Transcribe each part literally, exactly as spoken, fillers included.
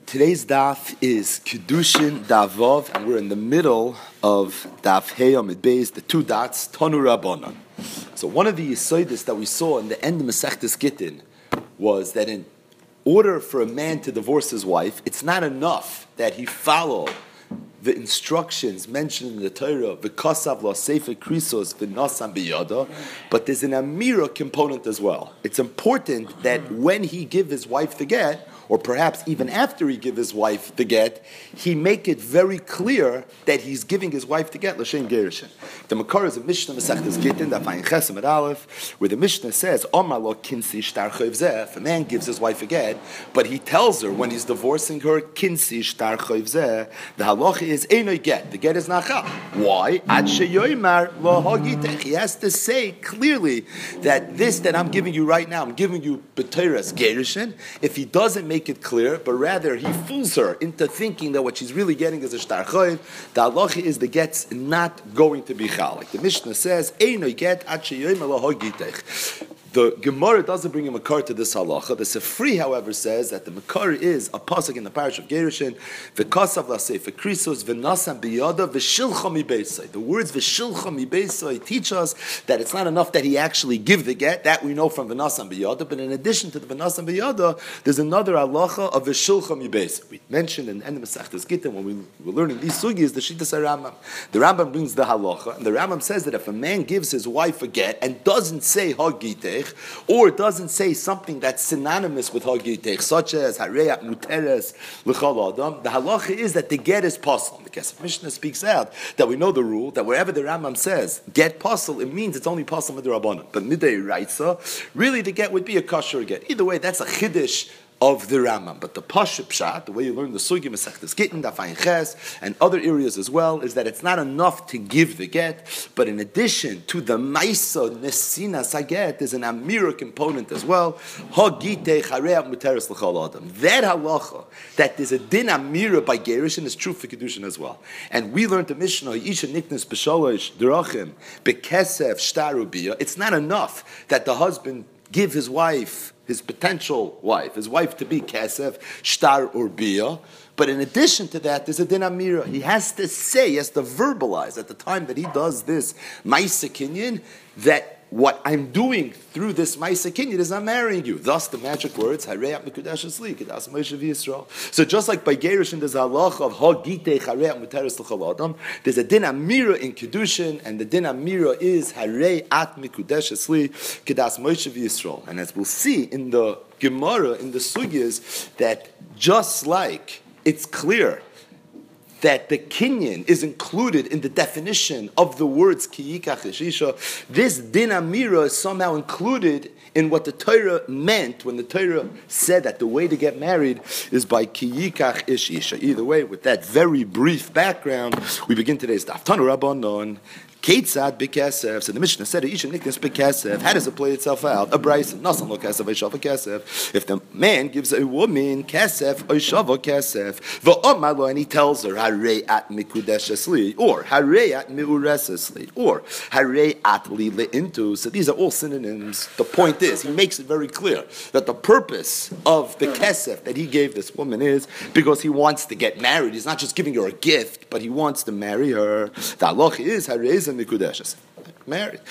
Today's daf is Kedushin Davov, and we're in the middle of Daf Hey Amid Beis, the two dots, Tanu Rabbanan. So one of the Yesodis that we saw in the end of Masechtas Gittin was that in order for a man to divorce his wife, it's not enough that he follow the instructions mentioned in the Torah, v'kasav lo sefer krisos v'nasam biyada, but there's an amira component as well. It's important that when he give his wife the get, or perhaps even after he give his wife the get, he make it very clear that he's giving his wife the get, l'shem gerushin. The Makar is a Mishnah Masechtas Gittin, that Vayin Chesem at Aleph, where the Mishnah says, Omar lo kinsi shtar chayv zeh, if a man gives his wife a get, but he tells her when he's divorcing her, kinsi shtar chayv zeh, the halacha is Einoi get. The get is nachal. Why? Ad sheyoymar lo hagitech. He has to say clearly that this that I'm giving you right now, I'm giving you b'teiras gerushin. If he doesn't make it clear, but rather he fools her into thinking that what she's really getting is a shtar chayv, the halacha is the get's not going to be chal. Like the Mishnah says, Einoi get ad sheyoymar lo hagitech. The Gemara doesn't bring a makar to this halacha. The Sefri, however, says that the makar is a pasuk in the parish of Gerushin, v'kasav l'sefer krisos v'nasam biyada v'shilcha mi beisai. The words v'shilcha mi beisai teach us that it's not enough that he actually give the get. That we know from v'nasam biyada. But in addition to the v'nasam biyada, there's another halacha of v'shilcha mi beisai. We mentioned in the end of Masechtas Gittin when we were learning these sugis, the Shittas HaRambam. The Rambam brings the halacha, and the Rambam says that if a man gives his wife a get and doesn't say hagiteh, or doesn't say something that's synonymous with hagitech, such as hareyat muteres l'chol adam, the halacha is that the get is possible. The Kesef Mishnah speaks out that we know the rule that wherever the Rambam says get possible, it means it's only possible midrabanan. But midei raitza, really the get would be a kosher get. Either way, that's a chiddush of the Rambam. But the Pashup Pshat, the way you learn the Sugi Masechtas Gittin, Dafayin Ches, and other areas as well, is that it's not enough to give the get, but in addition to the Maisa Nesina Saget, there's an Amira component as well. Hagite Chareach Muteres L'chol Adam. That halacha, that there's a din Amira by Gerushin, is true for Kedushin as well. And we learned the Mishnah, Yisha Niknes B'Sholosh Derachim B'Kesef Shtaru Biyah. It's not enough that the husband give his wife, his potential wife, his wife to be kesef, shtar, or bia. But in addition to that, there's a din amira. He has to say, he has to verbalize at the time that he does this ma'isa kinyan, that what I'm doing through this ma'isa kinyan is I'm marrying you. Thus the magic words, hareyat mikudash asli, kedas Moshe v'Yisrael. So just like by Gerushin there's a halacha of hagiteh hareyat muteres l'chol adam, there's a din amira in Kedushin, and the din amira is hareyat mikudash asli, kedas Moshe v'Yisrael. And as we'll see in the Gemara, in the Sugyas, that just like it's clear that the kinyan is included in the definition of the words ki yikach ish isha, this din amira is somehow included in what the Torah meant when the Torah said that the way to get married is by ki yikach ish isha. Either way, with that very brief background, we begin today's daf. Tanu Rabbanon. Ketzad b'kesef. So the Mishnah said, "Isha niknes b'kesef." How does it play itself out? A brayso, nasan lo kesef, oishava kesef. If the man gives a woman kesef, oishava kesef, v'omar lo, and he tells her harei at mikudeshes li, or harei at miureses li, or harei at li leintu. So these are all synonyms. The point is, he makes it very clear that the purpose of the kesef that he gave this woman is because he wants to get married. He's not just giving her a gift, but he wants to marry her. The halacha is harei Mikudeshes. Married.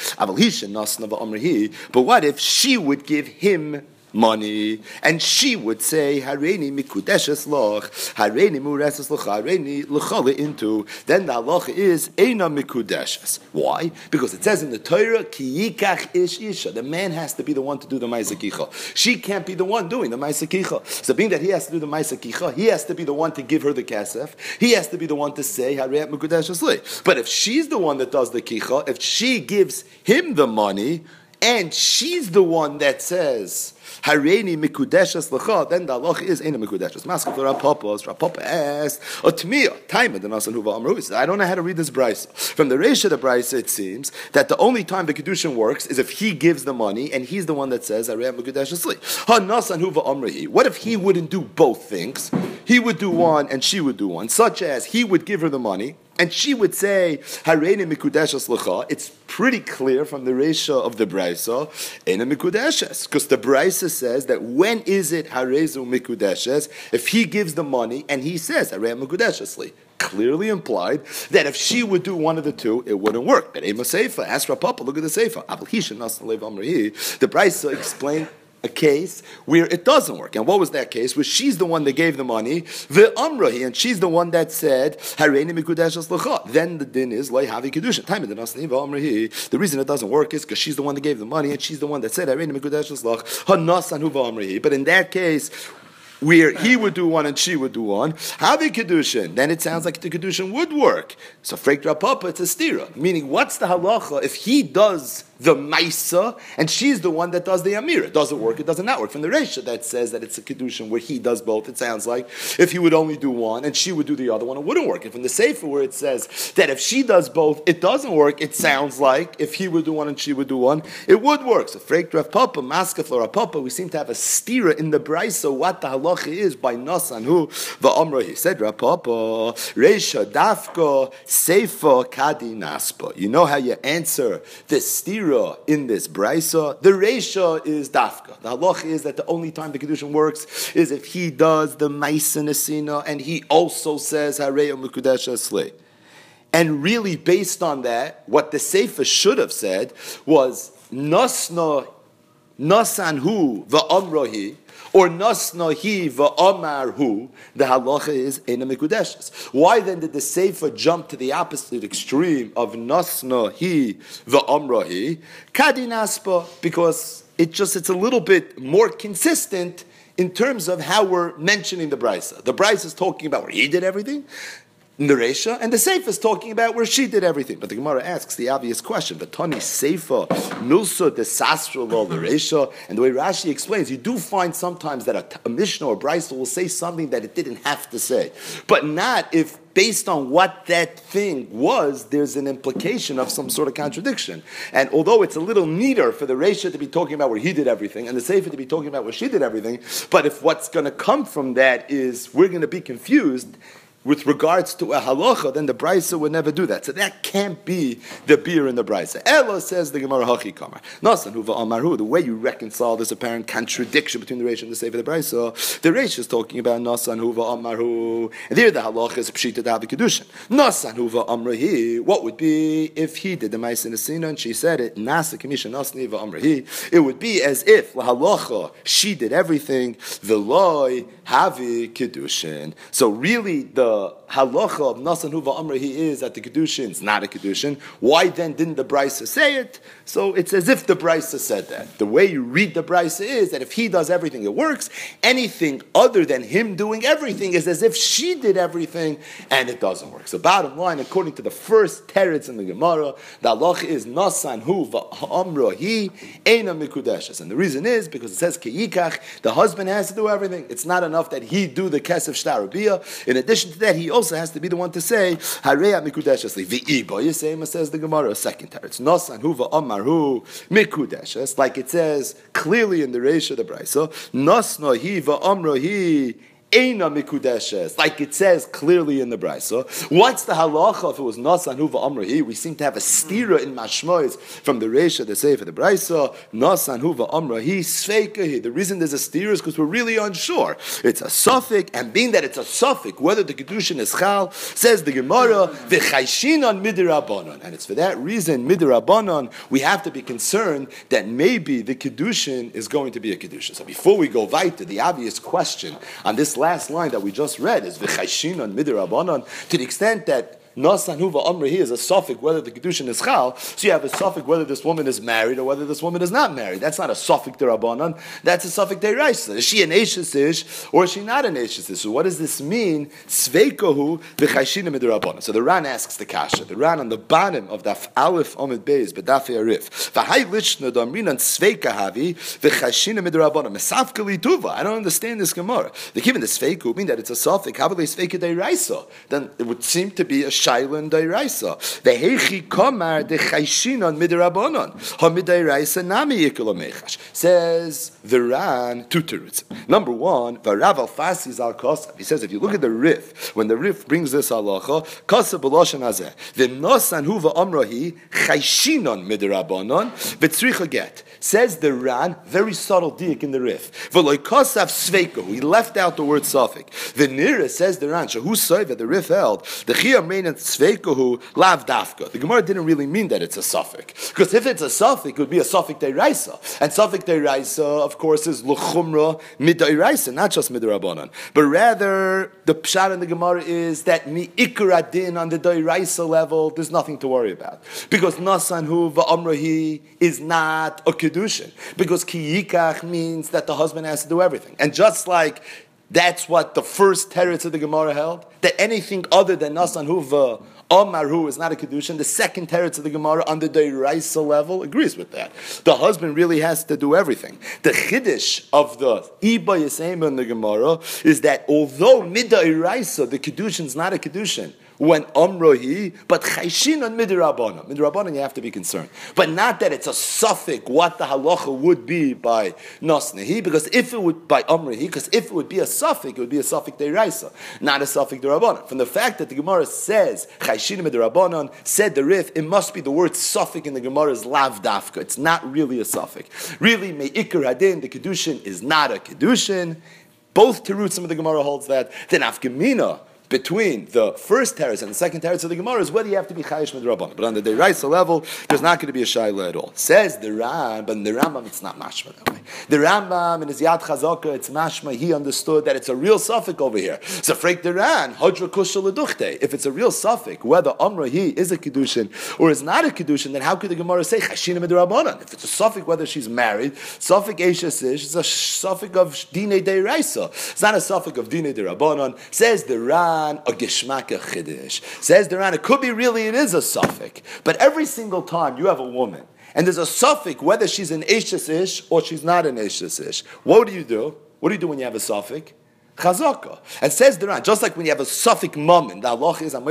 But what if she would give him money, and she would say, Hareini mikudeshes loch, Hareini mureses loch, Hareini lechale into, then the halacha is Eina mikudeshes. Why? Because it says in the Torah, Ki yikach ish isha. The man has to be the one to do the ma'aseh kicha. She can't be the one doing the ma'aseh kicha. So being that he has to do the ma'aseh kicha, he has to be the one to give her the kesef. He has to be the one to say, Harei mikudeshes li. But if she's the one that does the kicha, if she gives him the money, and she's the one that says, Hareini mikudeshes l'cha, then the halacha is Eina mikudeshes. Maskef Rapapa, Rapapa asked, Otmiya, Taima, the Nasan Huva Amru, he said, I don't know how to read this brayso. From the Reish of the brayso, it seems that the only time the Kedushin works is if he gives the money, and he's the one that says, Harei mikudeshes li. Ha Nasan Huva Amru. What if he wouldn't do both things? He would do one, and she would do one, such as he would give her the money, And she would say, Hareini mikudeshes l'cha. It's pretty clear from the Reisha of the Braisa, Eina mikudeshes. Because the Braisa says that when is it Harezu mikudeshes? If he gives the money and he says, Hareini mikudeshesli. Clearly implied that if she would do one of the two, it wouldn't work. But Ema Seifa, ask Rapapa, look at the Seifa. The Braisa explained a case where it doesn't work. And what was that case? Where she's the one that gave the money, the Amrahi, and she's the one that said, Hareini mikudeshes l'cha. Then the din is, Loi havi kedushin. Time in the Nasni v'Amrahi. The reason it doesn't work is because she's the one that gave the money, and she's the one that said, Hareini mikudeshes l'cha. Hanasan hu v'Amrahi. But in that case, where he would do one and she would do one, Havi Kedushin, then it sounds like the Kedushin would work. So Freik Rapapa, it's a stira. Meaning, what's the halacha if he does the Maisa and she's the one that does the Amira? Does it work? It does not work. From the Reisha that says that it's a Kedushin where he does both, it sounds like if he would only do one and she would do the other one, it wouldn't work. And from the Sefer where it says that if she does both, it doesn't work, it sounds like if he would do one and she would do one, it would work. So Freik Rapapa, Maska Flora Papa, we seem to have a stira in the Braisa what the halacha is by Nasan who the Amra he said Rapapa Reisha Dafka Seifa Kadi Naspa. You know how you answer this stira in this Braisa? The Reisha is Dafka. The halacha is that the only time the Kedushin works is if he does the Maisa Nesina and he also says Hareya Mukudesha Slay. And really based on that, what the Seifa should have said was Nasna Nasanhu va'amrahi, or Nasnahi va'amarhu, the halacha is Eina Mikudeshes. Why then did the Sefer jump to the opposite extreme of Nasnahi va'amrahi? Kadinaspa, because it just, it's a little bit more consistent in terms of how we're mentioning the Brisa. The Brisa is talking about where he did everything, in the Reisha, and the Seifa is talking about where she did everything. But the Gemara asks the obvious question, but Tani Seifa, Milsa de Sastra Lo the Reisha, and the way Rashi explains, you do find sometimes that a, a Mishnah or Brisa will say something that it didn't have to say. But not if, based on what that thing was, there's an implication of some sort of contradiction. And although it's a little neater for the Reisha to be talking about where he did everything, and the Seifa to be talking about where she did everything, but if what's going to come from that is we're going to be confused with regards to a halacha, then the Brisa would never do that. So that can't be the beer in the Brisa. Ella says the Gemara Hachi Kamar. Nasan Huva Amaru. The way you reconcile this apparent contradiction between the Reish and the Sefer the Brisa, the Reish is talking about Nasan Huva Amaru. And there the halacha is Pshita Davi Kedushin. Nasan Huva Amrahi. What would be if he did the Ma'aser Nesina and she said it? Nasa Kamisha Nasni Huva Amrahi. It would be as if la halacha she did everything. Veloy Havi Kedushin. So really the The halacha of Nasan Huva Amrahi is that the Kedushin is not a Kedushin. Why then didn't the Brisa say it? So it's as if the Brisa said that. The way you read the Brisa is that if he does everything, it works. Anything other than him doing everything is as if she did everything, and it doesn't work. So bottom line, according to the first teretz in the Gemara, the halacha is Nasan Huva Amrahi Eina Mikudeshes. And the reason is because it says Kiyikach, the husband has to do everything. It's not enough that he do the Kesef Shtarabiyah. In addition to that, he also has to be the one to say Hareya Mikudeshesli V'iba Yisema, says the Gemara, second teretz Nasan Huva Amarhu Mikudeshes, like it says clearly in the Reisha the Brisa, Nasna Hiva Amrahi Eina Mikudeshes, like it says clearly in the Brisa. What's the halacha if it was Nasan Huva Amrahi? We seem to have a stira in Mashmois from the Reisha, the Sefer, the Brisa. Nasan Huva Amrahi Sveikahi. The reason there's a stira is because we're really unsure. It's a suffix, and being that it's a suffix, whether the Kedushin is Chal, says the Gemara, V'chayshinan Midirabanan. And it's for that reason, Midirabanan, we have to be concerned that maybe the Kedushin is going to be a Kedushin. So before we go weiter, the obvious question on this last line that we just read is v'chayshinan midirabanan, to the extent that Nasan Huva Amrahi is a suffix whether the Kedushin is Chal, so you have a suffix whether this woman is married or whether this woman is not married. That's not a suffix derabanan, that's a suffix deraisa. Is she an Eishes Ish or is she not an Eishes Ish? So what does this mean? Sveikohu v'chayshinan midirabanan. So the Ran asks the Kasha, the Ran on the bottom of Daf Aleph Amid Beis, B'Daf Yarif, v'hay lishna damrinan sveikahavi v'chayshinan midirabanan, mesafka lituva. I don't understand this Gemara. They given the Sveiku mean that it's a suffix, havale sveika deraisa. Then it would seem to be a Shailan Dairaisa. The Hechi Kamar the Chayshinan Midrabanon. Hamidairaisa Nami Yikulamechash. Says the Ran two terutzim. Number one, Varav Alfasi Zal Kosav. He says if you look at the Rif, when the Rif brings this halacha, Kosav B'Loshen Hazeh. The Nosan Huva Amrahi Chayshinan Midrabanon V'Tzricha Get. Says the Ran, very subtle diak in the Rif. V'Loi Kosav Sveiko. He left out the word Safik. The Nira says the Ran, Shahu Soiva, the Rif held, the Chiyam Rein and Sveikohu Lav Dafka. The Gemara didn't really mean that it's a Safik. Because if it's a Safik, it would be a Safik Deiraisa. And Safik Deiraisa, of course, is L'chumra Midairaisa, not just Midrabanan. But rather, the Pshat in the Gemara is that Mi Ikra Din on the Deiraisa level, there's nothing to worry about. Because Nasanhu Va'amrahi is not a Kedushin. Because Ki Yikach means that the husband has to do everything. And just like that's what the first teretz of the Gemara held, that anything other than Nasan Huva Omaru is not a Kedushin, the second teretz of the Gemara on the Deiraisa level agrees with that. The husband really has to do everything. The Chiddush of the Iba Yisema in the Gemara is that although Midairaisa, the Kedushin is not a Kedushin, when Amrohi, but Chayshin on Midrabanan. Midrabanan, you have to be concerned. But not that it's a suffix, what the halacha would be by Nosnehi, because if it would, by Amrohi, because if it would be a suffix, it would be a suffix Deiraisa, not a suffix Derabanan. From the fact that the Gemara says Chayshin Midrabanan, said the Rif, it must be the word suffix in the Gemara is Lav Dafka. It's not really a suffix. Really, Me'ikr Hadin, the Kedushin is not a Kedushin. Both Terutzim of the Gemara holds that. Then Afgemina, between the first teretz and the second teretz of the Gemara is whether you have to be chayish midrabanan. But on the Deiraisa level, there's not going to be a shayla at all. Says the Ram, but in the Rambam it's not mashma that way. The Rambam in his Yad Chazaka, it's mashma. He understood that it's a real suffix over here. So freik the Ran, hodra kushal leduchte. If it's a real suffix, whether amrahi is a kedushin or is not a kedushin, then how could the Gemara say chashina midrabanan? If it's a suffix, whether she's married, suffix eishes ish, it's a suffix of dine Deiraisa. It's not a suffix of dine derabanan. Says the Ram. A geshmaka chiddush. Says the Ran, it could be really, it is a suffix. But every single time you have a woman, and there's a suffix, whether she's an eshes ish or she's not an eshes ish, what do you do? What do you do when you have a suffix? Chazaka. And says the Ran, just like when you have a suffix moment, the halach is,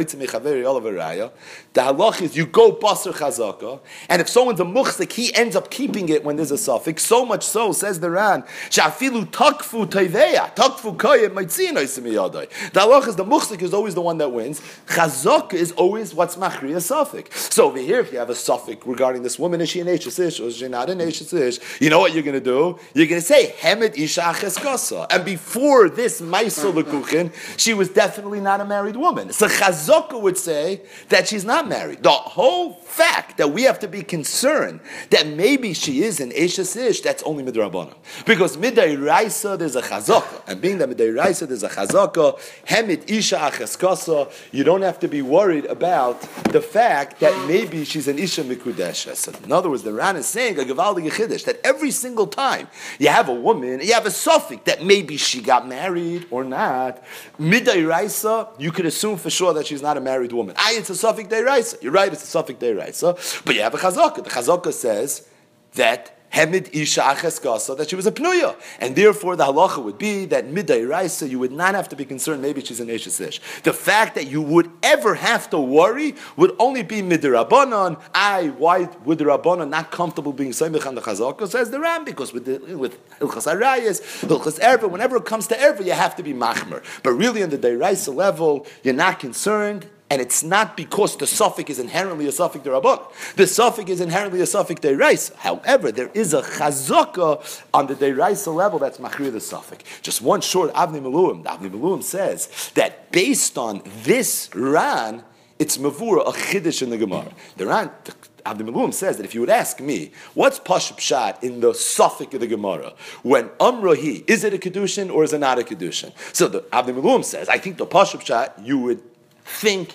the halach is you go basar chazaka, and if someone's a muchzik, he ends up keeping it when there's a suffix. So much so, says the Ran, shafilu takfu teiveya, takfu koyim maitzin oisimiyadai. The halach is the muchzik is always the one that wins. Chazaka is always what's machri a suffix. So over here, if you have a suffix regarding this woman, is she an eshes ish or is she not an eshes ish? You know what you're going to do? You're going to say hemed isha cheskasa, and before this Maisel Lekuchin, she was definitely not a married woman. So Chazaka would say that she's not married. The whole fact that we have to be concerned that maybe she is an Eshes Ish, that's only Midrabanan. Because Midai Raisa, there's a Chazaka. And being that Midai Raisa, there's a Chazaka, Hemit Isha Acheskasa, you don't have to be worried about the fact that maybe she's an Isha Mikudesha. So in other words, the Ran is saying, a Gevaldi Yechidesh, that every single time you have a woman, you have a suffix that maybe she got married, or not, midday raisa, you could assume for sure that she's not a married woman. Ah, it's a suffix day raisa. You're right, it's a suffix day raisa. But you have a chazaka. The chazaka says that Hemid Isha Acheskasa, that she was a pnuya. And therefore the halacha would be that midday raisa, you would not have to be concerned maybe she's an eshes ish. The fact that you would ever have to worry would only be midday rabbanon. I, why would the rabbanon not comfortable being soymich on the chazaka? Says the Ram, because with the, with Hilchas Arayas, Hilchas Erva, whenever it comes to Erva, you have to be machmer. But really on the day raisa level, you're not concerned. And it's not because the suffix is inherently a suffix derabbanan. The suffix is inherently a suffix deiraisa. However, there is a chazaka on the deiraisa level that's machrir the suffix. Just one short Avnei Miluim. The Avnei Miluim says that based on this Ran, it's mavura a chiddush in the Gemara. The Ran, the Avnei Miluim says that if you would ask me, what's Pashup Pshat in the suffix of the Gemara? When Amrahi, is it a kedushin or is it not a kedushin? So the Avnei Miluim says, I think the Pashup Pshat you would think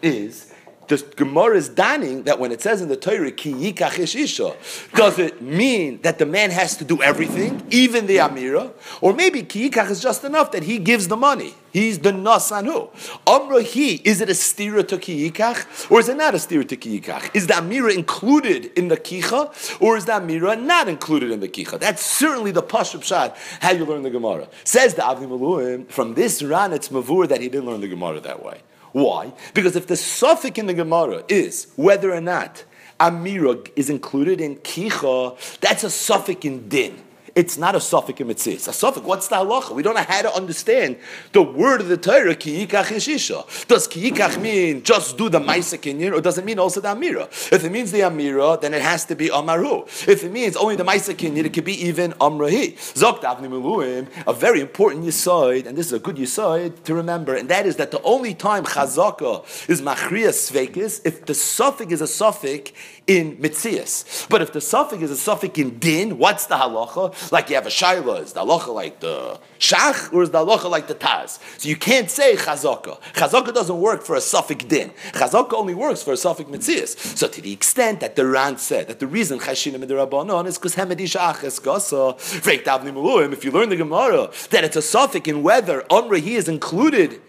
is the Gemara is daning that when it says in the Torah ki yikach ish isha, does it mean that the man has to do everything, even the amira, or maybe ki yikach is just enough that he gives the money? He's the nasanu. Amra he, is it a stira to ki yikach, or is it not a stira to ki yikach? Is the amira included in the kicha, or is the amira not included in the kicha? That's certainly the pashup shad how you learn the Gemara. Says the Avnei Miluim, from this Ran it's mavur that he didn't learn the Gemara that way. Why? Because if the suffix in the Gemara is whether or not Amira is included in Kicha, that's a suffix in Din. It's not a suffix in Metzias. A suffix, what's the halacha? We don't know how to understand the word of the Torah, ki yikach yeshisha. Does ki yikach mean just do the Maisa Kinyan, or does it mean also the Amira? If it means the Amira, then it has to be Amaru. If it means only the Maisa Kinyan, it could be even Amrahi. Zokt Avni Meluim, a very important yisoid, and this is a good yisoid to remember, and that is that the only time Chazaka is Machriya Sveikis, if the suffix is a suffix in Metzias. But if the suffix is a suffix in Din, what's the halacha? Like you have a Shaila, is the halacha like the Shach, or is the halacha like the Taz? So you can't say Chazaka. Chazaka doesn't work for a suffix Din. Chazaka only works for a suffix Metzias. So to the extent that the Ran said that the reason Chashinim Midirabanon is because Hemedi Shach es Gasa, Freik Davni Meluim, if you learn the Gemara, that it's a suffix in whether Amrahi is included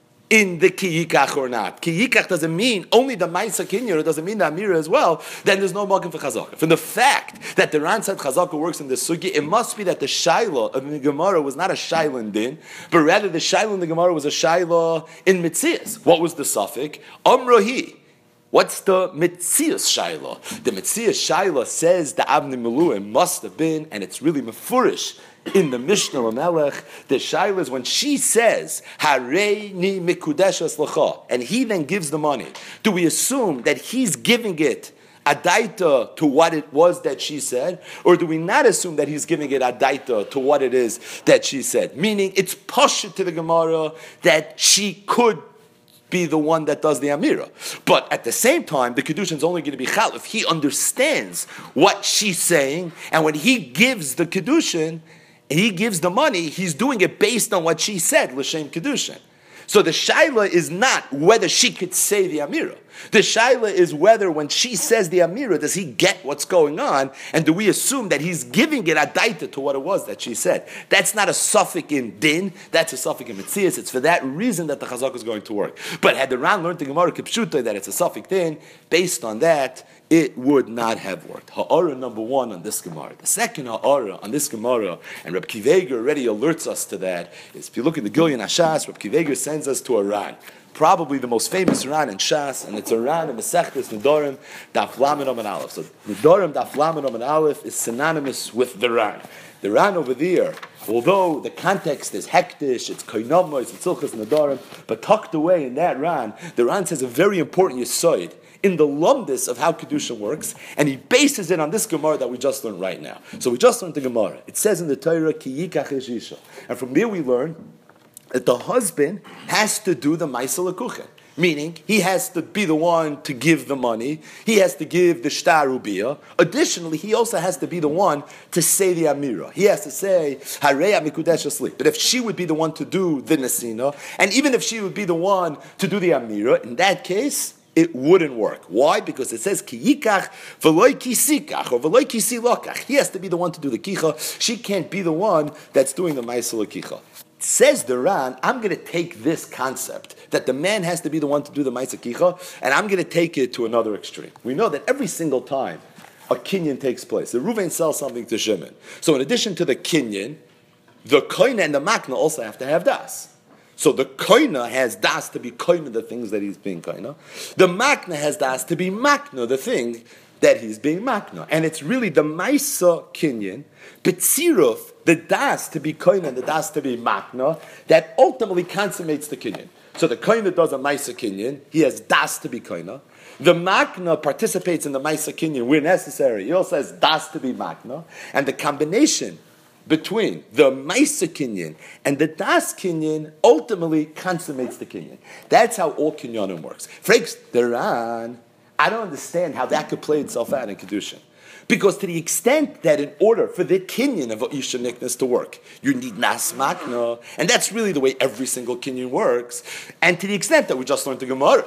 in the ki yikach or not. Ki yikach doesn't mean only the Maisa Kinyer, it doesn't mean the Amira as well, then there's no Malkim for Chazaka. From the fact that the Ran said Chazaka works in the Sugi, it must be that the Shaila of the Gemara was not a Shaila in Din, but rather the Shaila in the Gemara was a Shaila in Metzias. What was the suffix? Amrahi. What's the Metzias Shaila? The Metzias Shaila says the Avni Meluim must have been, and it's really mefurish, in the Mishnah Lamelech, the Shaila is when she says, Hareini mikudeshas lecha, and he then gives the money. Do we assume that he's giving it adaita to what it was that she said, or do we not assume that he's giving it adaita to what it is that she said? Meaning, it's pashut to the Gemara that she could be the one that does the Amira. But at the same time, the Kedushin is only going to be Chal if he understands what she's saying, and when he gives the Kedushin, he gives the money, he's doing it based on what she said, L'Shem Kedushin. So the Shaila is not whether she could say the Amira. The Shaila is whether when she says the Amira, does he get what's going on, and do we assume that he's giving it adaita to what it was that she said? That's not a suffix in Din, that's a suffix in Metzias. It's for that reason that the Chazak is going to work. But had the Ran learned the Gemara Kipshuta that it's a suffix Din, based on that, it would not have worked. Ha'ara number one on this Gemara. The second ha'ara on this Gemara, and Reb Kiveger already alerts us to that, is if you look at the Gilyon Hashas, Reb Kiveger sends us to a Ran. Probably the most famous Ran in Shas, and it's a Ran in Masechtas Nedarim, Daf Lamed Amud Aleph. So Nedarim Daf Lamed Amud Aleph is synonymous with the Ran. The Ran over there, although the context is hektish, it's koinamos, it's Hilchos Nedarim, but tucked away in that Ran, the Ran says a very important yisoid in the lumdis of how Kedusha works, and he bases it on this Gemara that we just learned right now. So we just learned the Gemara. It says in the Torah, Ki yikach yeshisha. And from there we learn that the husband has to do the Maisa Lekuchen. Meaning, he has to be the one to give the money. He has to give the shtar ubiyah. Additionally, he also has to be the one to say the amira. He has to say, Hareya mikudesh asli. But if she would be the one to do the nesina, and even if she would be the one to do the amira, in that case, it wouldn't work. Why? Because it says ki yikach v'loy ki sikach or v'loy ki silokach. He has to be the one to do the kicha. She can't be the one that's doing the ma'aseh kicha. Says the Ran, I'm going to take this concept that the man has to be the one to do the ma'aseh kicha, and I'm going to take it to another extreme. We know that every single time a kinyan takes place, the Ruvain sells something to Shimon. So in addition to the kinyan, the koina and the makna also have to have das. So the koina has das to be koina the things that he's being koina. The makna has das to be makna the thing that he's being makna. And it's really the maisa kinyan, betziruf, the das to be koina and the das to be makna, that ultimately consummates the kinyan. So the koina does a maisa kinyan, he has das to be koina. The makna participates in the maisa kinyan where necessary. He also has das to be makna. And the combination between the Maisa Kinyan and the Das Kinyan ultimately consummates the Kinyan. That's how all Kinyanim works. Frakes, the Ran, I don't understand how that could play itself out in Kedushin. Because to the extent that in order for the Kinyan of Isha Niknas to work, you need Nas Makna, and that's really the way every single Kinyan works, and to the extent that we just learned the Gemara,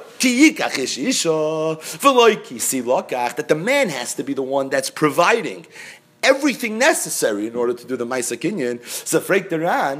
that the man has to be the one that's providing everything necessary in order to do the Maisa Kinyan. So Freik the Ran,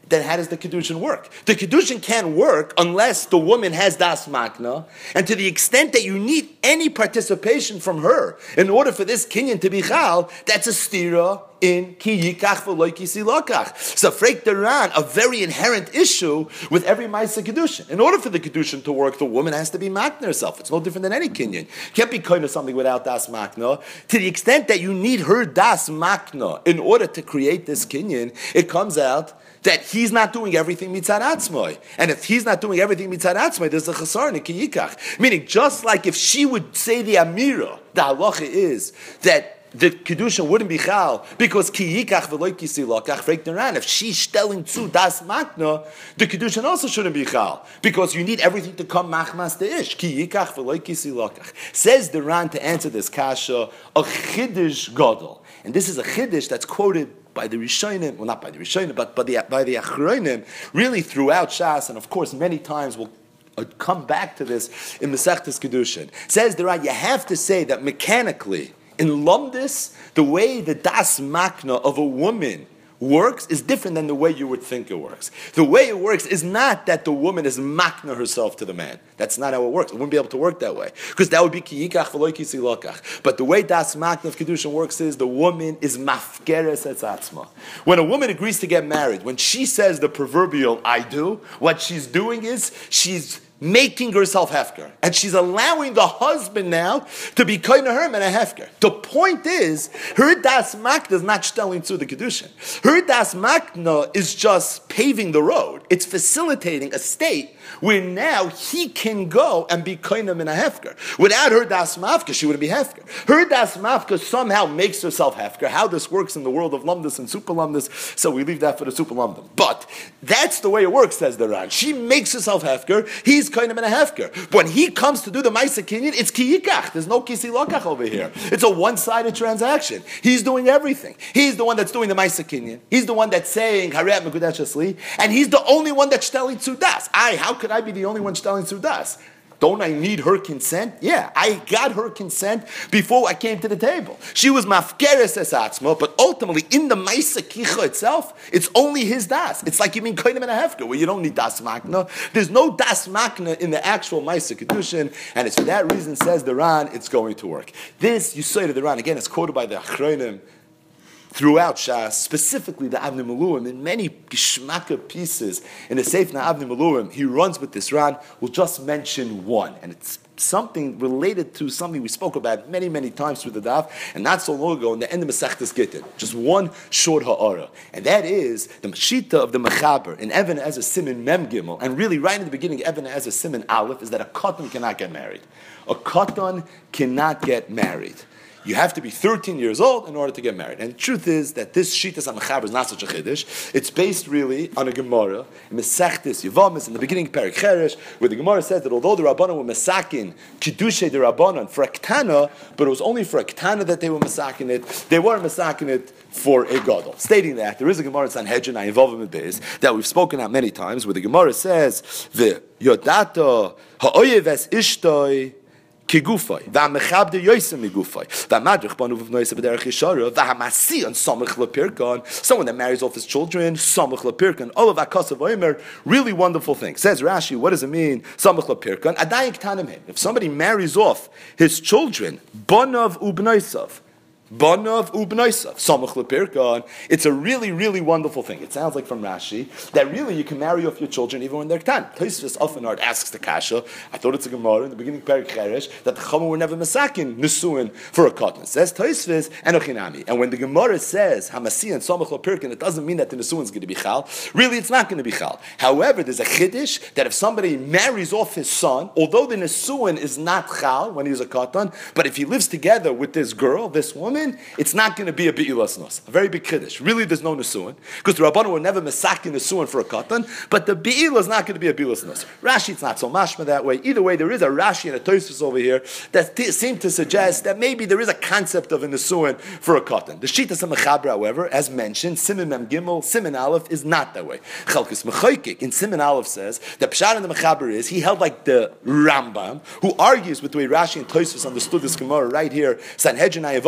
then how does the Kedushin work? The Kedushin can't work unless the woman has das makna, and to the extent that you need any participation from her in order for this kinyan to be chal, that's a stira in ki yikach v'loy ki silokach. So freik deran, a very inherent issue with every ma'aseh Kedushin. In order for the Kedushin to work, the woman has to be makna herself. It's no different than any kinyan. Can't be kind of something without das makna. To the extent that you need her das makna in order to create this kinyan, it comes out that he's not doing everything mitzad atzmai. And if he's not doing everything mitzad atzmai, there's a chasar in ki yikach. Meaning, just like if she would say the amira, the halacha is that the kedusha wouldn't be chal because ki yikach v'loy ki silokach freik deran. If she's telling to das makna, the kedusha also shouldn't be chal because you need everything to come machmas de ish. Ki yikach v'loy ki silokach. Says the Ran to answer this kasha, a chiddush gadol, and this is a chiddush that's quoted by the Rishonim, well, not by the Rishonim, but by the by the Achronim, really throughout Shas, and of course many times we'll uh, come back to this in Masechtas Kedushin. Says the Ran, you have to say that mechanically in Lumdis, the way the das makna of a woman works is different than the way you would think it works. The way it works is not that the woman is makna herself to the man. That's not how it works. It wouldn't be able to work that way. Because that would be ki yikach v'loy ki silokach. But the way das makna of Kedushin works is the woman is mafkeres etz atzma. When a woman agrees to get married, when she says the proverbial I do, what she's doing is she's making herself hefker. And she's allowing the husband now to be kind of her and a hefker. The point is, her das makna is not stelling to the Kedushin. Her das makna is just paving the road. It's facilitating a state where now he can go and be kind of in a hefker. Without her das mafka, she wouldn't be hefker. Her das mafka somehow makes herself hefker. How this works in the world of lumdus and super lumdus, so we leave that for the super lumdus. But that's the way it works, says the Ran. She makes herself hefker. He's kind of in a hefker. When he comes to do the Maisa Kinyan, it's ki yikach. There's no kisi lokach over here. It's a one-sided transaction. He's doing everything. He's the one that's doing the Maisa Kinyan. He's the one that's saying Hariyat Mekudesh Asli, and he's the only one that's telling Tzudas. I, how could I be the only one telling Tzudas? Don't I need her consent? Yeah, I got her consent before I came to the table. She was mafkeres es atzma, but ultimately in the Maisa Kicha itself, it's only his das. It's like you mean koinim and a hefker, where you don't need das makna. There's no das makna in the actual Maisa Kedushin, and it's for that reason, says the Ran, it's going to work. This, you say to the Ran, again, it's quoted by the Achronim throughout Shas, specifically the Avnei Miluim, in many Gishmaka pieces in the Sefer Avnei Miluim, he runs with this Ran. We'll just mention one, and it's something related to something we spoke about many, many times through the daf, and not so long ago in the end of Masechtas Gittin. Just one short ha'ara, and that is the Mashita of the Mechaber in Even Ezer Siman Mem Gimel, and really right in the beginning of Even Ezer Siman Aleph is that a katan cannot get married. A katan cannot get married. You have to be thirteen years old in order to get married. And the truth is that this Shitas HaMechaber is not such a chiddush. It's based really on a Gemara, in Mesechtes Yevamis, in the beginning of Perek Cheresh, where the Gemara says that although the Rabbanan were Mesakin, Kiddushay the Rabbanan, for a Ketana, but it was only for a Ketana that they were Mesakin it, they weren't Mesakin it for a Gadol. Stating that, there is a Gemara in Sanhedrin, I involve him in Beis, that we've spoken out many times, where the Gemara says, the Yodata ha'oyev es ishtoi kigufay va'mechabde yoysim migufay va'madrich banu v'vnoyse b'derech yishara va'hamasi on samach lepirkan, someone that marries off his children, samach lepirkan, all of akasav oimer, really wonderful thing. Says Rashi, what does it mean, samach lepirkan? Adayin ktanim him. If somebody marries off his children, banav ubnaisav, Banav ubnaisav, samach lepirkan. It's a really, really wonderful thing. It sounds like from Rashi that really you can marry off your children even when they're ktan. Tosfos Ofenard asks the kasha. I thought it's a Gemara in the beginning of Perek Cheresh that the Chama were never mesakin nesuin for a katan. Says Tosfos enochinami. And when the Gemara says hamasi and samach lepirkan, it doesn't mean that the nesuin is going to be chal. Really, it's not going to be chal. However, there's a chiddush that if somebody marries off his son, although the nesuin is not chal when he's a katan, but if he lives together with this girl, this woman, it's not going to be a be'ilas nos. A very big kiddush. Really, there's no nesuin because the Rabbanan were never mesakin nesuin for a katan, but the be'ilah is not going to be a be'ilas nos. Rashi, it's not so mashma that way. Either way, there is a Rashi and a Tosfos over here that t- seem to suggest that maybe there is a concept of a nesuin for a katan. The Shitas HaMechaber, however, as mentioned, Siman Mem Gimel, Siman Aleph is not that way. Chalkis Mechoykik in Siman Aleph says the Pshat in the Mechaber is he held like the Rambam, who argues with the way Rashi and Tosfos understood this Gemara right here. Sanhedrin Ayavov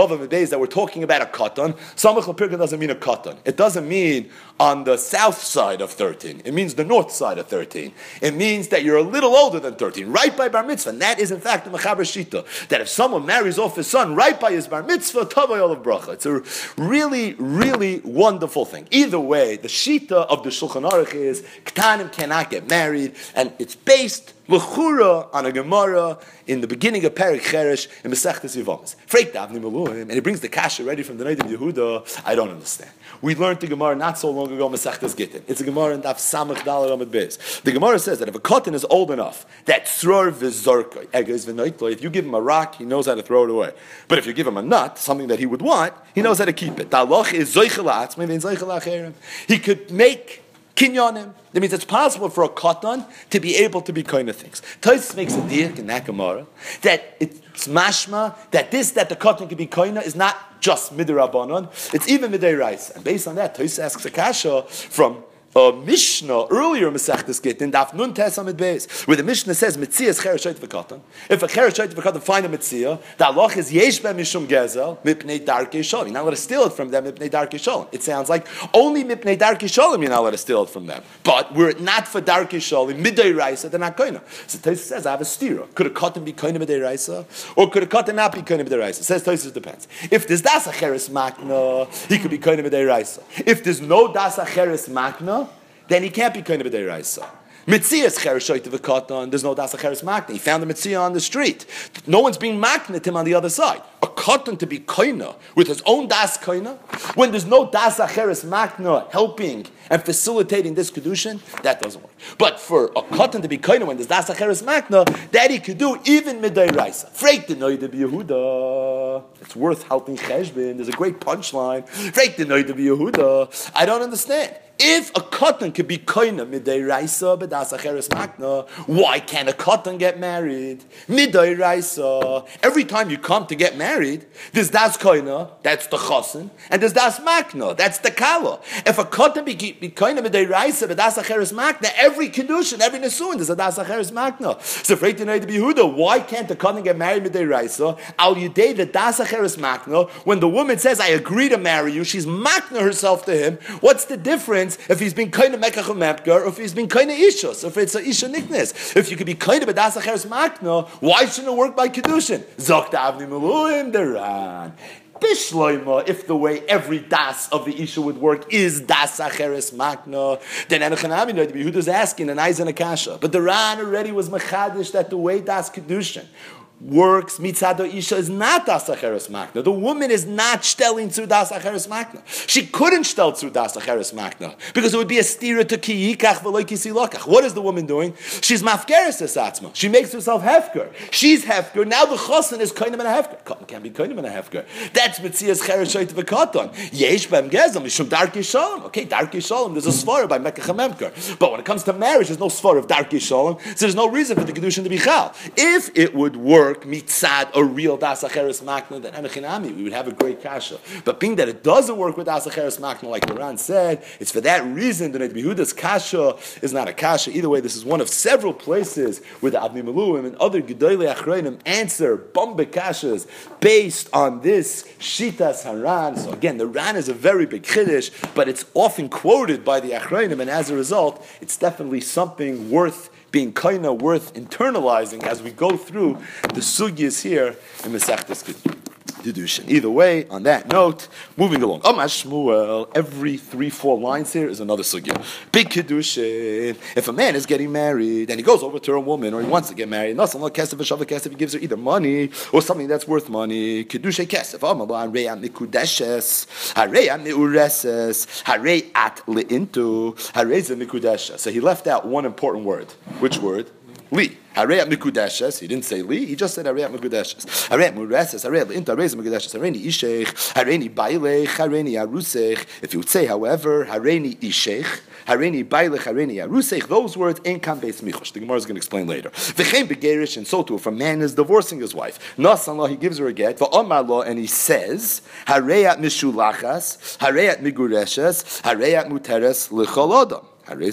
Beis that we're talking about a katan, Samach L'Pirka doesn't mean a katan. It doesn't mean on the south side of thirteen. It means the north side of thirteen. It means that you're a little older than thirteen, right by bar mitzvah. And that is in fact the Mechaber Shita, that if someone marries off his son right by his bar mitzvah, Tavay Olav Bracha. It's a really, really wonderful thing. Either way, the Shita of the Shulchan Aruch is Ktanim cannot get married, and it's based L'chura on a Gemara in the beginning of Perek Cheresh in Masechtas Yevamos. Freik Davni Meluim, and he brings the kasha ready from the night of Yehuda. I don't understand. We learned the Gemara not so long ago, Masechtas Gittin. It's a Gemara in Daf Samach Daled Amud Beis. The Gemara says that if a cotton is old enough, that tzror v'zorkoi, egos v'noitlo, if you give him a rock, he knows how to throw it away. But if you give him a nut, something that he would want, he knows how to keep it. Ta'aloch is zoichel ha'atzmei v'in zoichel ha'acherim. He could make kinyonim. That means it's possible for a katan to be able to be kind of things. Tosfos makes a diak in that Gemara that it's mashma that this that the katan can be kind of is not just midrabanon, it's even midiraisa. And based on that, Tosfos asks a kasha from a Mishnah earlier in Masechtas Gittin, Daf Nun Tes Amud Beis, where the Mishnah says Mitzia is Cheresh Shayt v'Katan. If a Cheresh Shayt v'Katan find a Mitzia, the halach is Yesh Ben Mishum Gezel Mipnei Darkei Shalom. You're not allowed to steal it from them Mipnei Darkei Shalom. It sounds like only Mipnei Darkei Shalom you're not allowed to steal it from them. But were it not for Darkei Shalom, Midday Raisa, they're not koina. So Tosfos says I have a stira. Could a Katan be koina Midday Raisa, or could a Katan not be koina Midday Raisa? Says Tosfos it depends. If there's das acheres makna, he could be koina Midday Raisa. If there's no das acheres makna, then he can't be kind of a deraisa. Mitzia is cheresh shoyte v'katan. There's no das acheres makna. He found the mitzia on the street. No one's being makna him on the other side. A katan to be koina with his own das koina, when there's no das acheres makna helping and facilitating this kedushin, that doesn't work. But for a katan to be koina when there's das acheres makna, that he could do even midday raisa. Freik the noida b'Yehuda. It's worth helping cheshbin. There's a great punchline. Freik the noida b'Yehuda. I don't understand. If a katan could be koina midday raisa b'das acheres makna, why can't a katan get married midday raisa? Every time you come to get married, there's das koina, that's the chosin, and there's das makna, that's the kala. If a katan be, be koina midday raisa b'das acheres makna, every kedushin, every nesuin, there's a das acheres makna. So for to be Yehuda, why can't the katan get married midday raisa? Al yudei the das acheres makna. When the woman says, "I agree to marry you," she's makna herself to him. What's the difference if he's been kind of mekach or mepgar, or if he's been kind of ishus, or if it's a isha niknes? If you could be kind of a das acheres makna, why shouldn't it work by kedushin? Zokta avni meluim deran. Bishloima, if the way every das of the isha would work is das acheres makna, then Enochanami know Yehuda's asking an eyes and a kasha. But the Ran already was machadish that the way das kedushin works, mitzado isha is not das acheres makna. The woman is not stelling to das acheres makna. She couldn't stell to das acheres makna because it would be a stira to kiyikach v'loy kisilokach. What is the woman doing? She's mafkeres esatzma. She makes herself hefker. She's hefker. Now the chosin is koinim and a hefker. Kotin can't be koinim and a hefker. That's mitzias cheresh shoyt v'katan. Yesh b'em gezam mishum darkei shalom. Okay, darkei shalom. There's a svara by mekach hamemker. But when it comes to marriage, there's no svara of darkei shalom. So there's no reason for the kedushin to be chal. If it would work mitzad a real das acheres makna, then enochinami, we would have a great kasha. But being that it doesn't work with das acheres makna, like the Ran said, it's for that reason that Yehuda's kasha is not a kasha. Either way, this is one of several places where the Avnei Meluim and other gedolei achronim answer bombe kashas based on this shitas haran. So again, the Ran is a very big chiddush, but it's often quoted by the achronim, and as a result, it's definitely something worth being kind of worth internalizing as we go through the sugyas here in Masechtas Kedushin. Either way, on that note, moving along. Amash Shmuel, every three, four lines here is another sugya. Big Kedushin. If a man is getting married and he goes over to a woman or he wants to get married, Nasan lo kesef v'shavah kesef, he gives her either money or something that's worth money. Kedushay kesef. Amalan re'at mikudeshes, hare'at meureses, hare'at le'intu, hare'zeh mikudeshes. So he left out one important word. Which word? Li. Hareat mikudeshes. He didn't say li. He just said hareat mikudeshes. Hareat mureses. Hareat inta hareat mikudeshes. Hareini ishech. Hareini bailech. Hareini arusech. If you would say, however, hareini ishech, hareini bailech, hareini arusech, those words ain't kan beis michosh. The Gemara is going to explain later. V'chein begerish, and so too, if a man is divorcing his wife, nasan lo, he gives her a get. V'omar lo, and he says, hareat mishulachas, hareat migureshes, hareat muteres l'chol adam.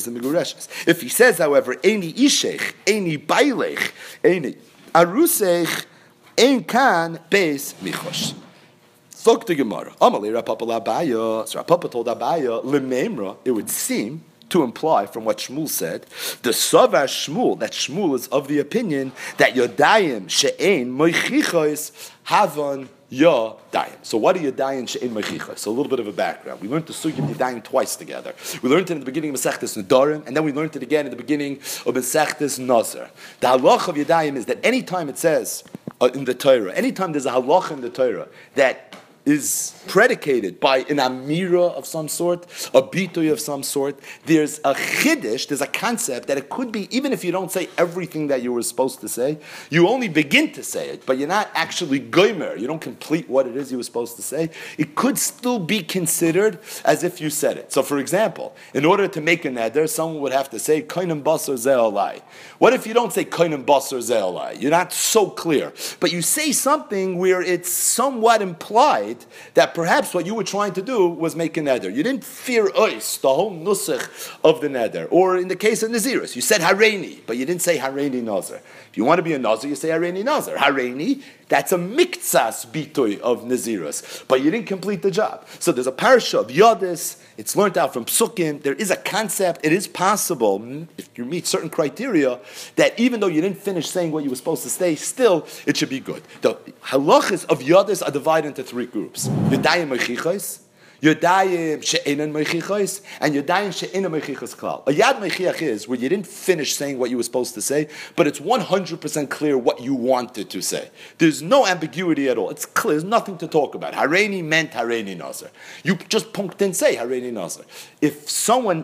If he says, however, Eini ishech, Eini bailech, Eini arusech, Ein kan beis michosh. Zok the Gemara. Amalei Rav Papa Abaya. So Rav Papa told Abaya, Lememra, it would seem to imply from what Shmuel said, the Savar Shmuel, that Shmuel is of the opinion that Yodayim she'ein moichichos havan Yodayim. So what are Yodayim she'ein moichichos? So a little bit of a background. We learned the Sugya of Yodayim twice together. We learned it in the beginning of Masechtas Nedarim, and then we learned it again in the beginning of Masechtas Nazar. The halach of Yodayim is that any time it says uh, in the Torah, anytime there's a halach in the Torah that is predicated by an amira of some sort, a bitoy of some sort, there's a chiddush, there's a concept that it could be, even if you don't say everything that you were supposed to say, you only begin to say it, but you're not actually goymer, you don't complete what it is you were supposed to say, it could still be considered as if you said it. So for example, in order to make a neder, someone would have to say, koinem basar ze'olai. What if you don't say koinem basar ze'olai? You're not so clear, but you say something where it's somewhat implied that perhaps what you were trying to do was make a neder. You didn't fear ois, the whole nusach of the neder. Or in the case of Naziris, you said hareini, but you didn't say hareini nazar. If you want to be a nazar, you say hareini nazar. Hareini, that's a miktsas bitoy of Naziris, but you didn't complete the job. So there's a parasha of Yodis, it's learned out from Psukim, there is a concept, it is possible, if you meet certain criteria, that even though you didn't finish saying what you were supposed to say, still it should be good. The halachas of Yodis are divided into three groups. Yodayim Mechichos, Yodayim She'enan Mechichos, and Yodayim She'enan Mechichos Klal. A Yad Mechiach is where you didn't finish saying what you were supposed to say, but it's one hundred percent clear what you wanted to say. There's no ambiguity at all. It's clear. There's nothing to talk about. Hareini meant Hareini Nazar. You just punked and say Hareini Nazar. If someone